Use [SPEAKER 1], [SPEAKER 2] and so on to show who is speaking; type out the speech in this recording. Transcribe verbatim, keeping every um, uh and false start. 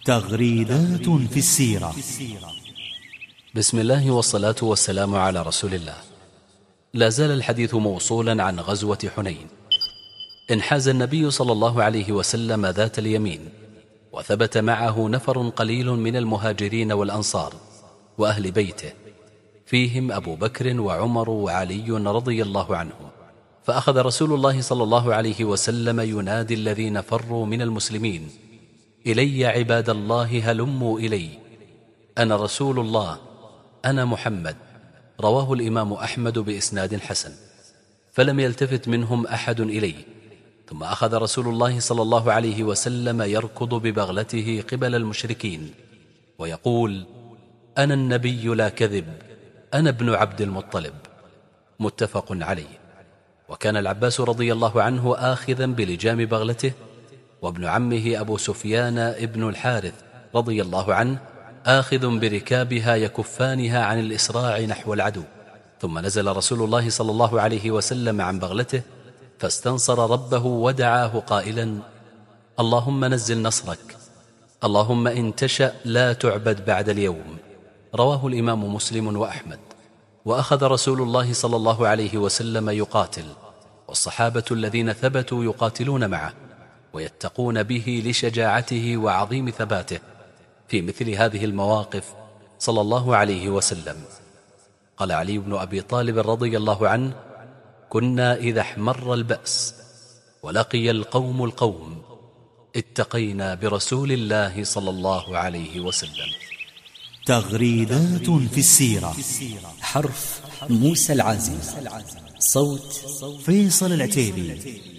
[SPEAKER 1] تغريدات في السيرة.
[SPEAKER 2] بسم الله والصلاة والسلام على رسول الله. لا زال الحديث موصولا عن غزوة حنين. انحاز النبي صلى الله عليه وسلم ذات اليمين، وثبت معه نفر قليل من المهاجرين والأنصار وأهل بيته، فيهم أبو بكر وعمر وعلي رضي الله عنهم. فأخذ رسول الله صلى الله عليه وسلم ينادي الذين فروا من المسلمين: إلي عباد الله هلموا إلي، أنا رسول الله، أنا محمد. رواه الإمام أحمد بإسناد حسن. فلم يلتفت منهم أحد إليه، ثم أخذ رسول الله صلى الله عليه وسلم يركض ببغلته قبل المشركين ويقول: أنا النبي لا كذب، أنا ابن عبد المطلب. متفق عليه. وكان العباس رضي الله عنه آخذا بلجام بغلته، وابن عمه أبو سفيان ابن الحارث رضي الله عنه آخذ بركابها يكفانها عن الإسراع نحو العدو. ثم نزل رسول الله صلى الله عليه وسلم عن بغلته فاستنصر ربه ودعاه قائلا: اللهم نزل نصرك، اللهم إن تشأ لا تعبد بعد اليوم. رواه الإمام مسلم وأحمد. وأخذ رسول الله صلى الله عليه وسلم يقاتل، والصحابة الذين ثبتوا يقاتلون معه ويتقون به لشجاعته وعظيم ثباته في مثل هذه المواقف صلى الله عليه وسلم. قال علي بن أبي طالب رضي الله عنه: كنا إذا احمر البأس ولقي القوم القوم اتقينا برسول الله صلى الله عليه وسلم.
[SPEAKER 1] تغريدات في السيرة.
[SPEAKER 3] حرف موسى العازم، صوت
[SPEAKER 1] فيصل العتيبي.